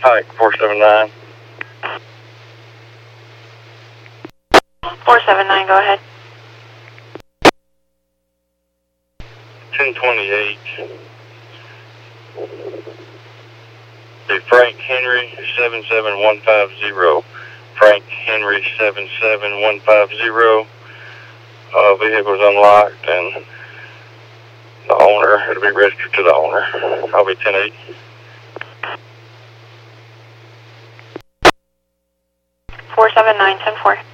Pike 479. 479, go ahead. 1028. The Frank Henry 77150. Frank Henry 77150. Vehicle's unlocked and the owner, it'll be registered to the owner. I'll be 10-8. 479, 10-4.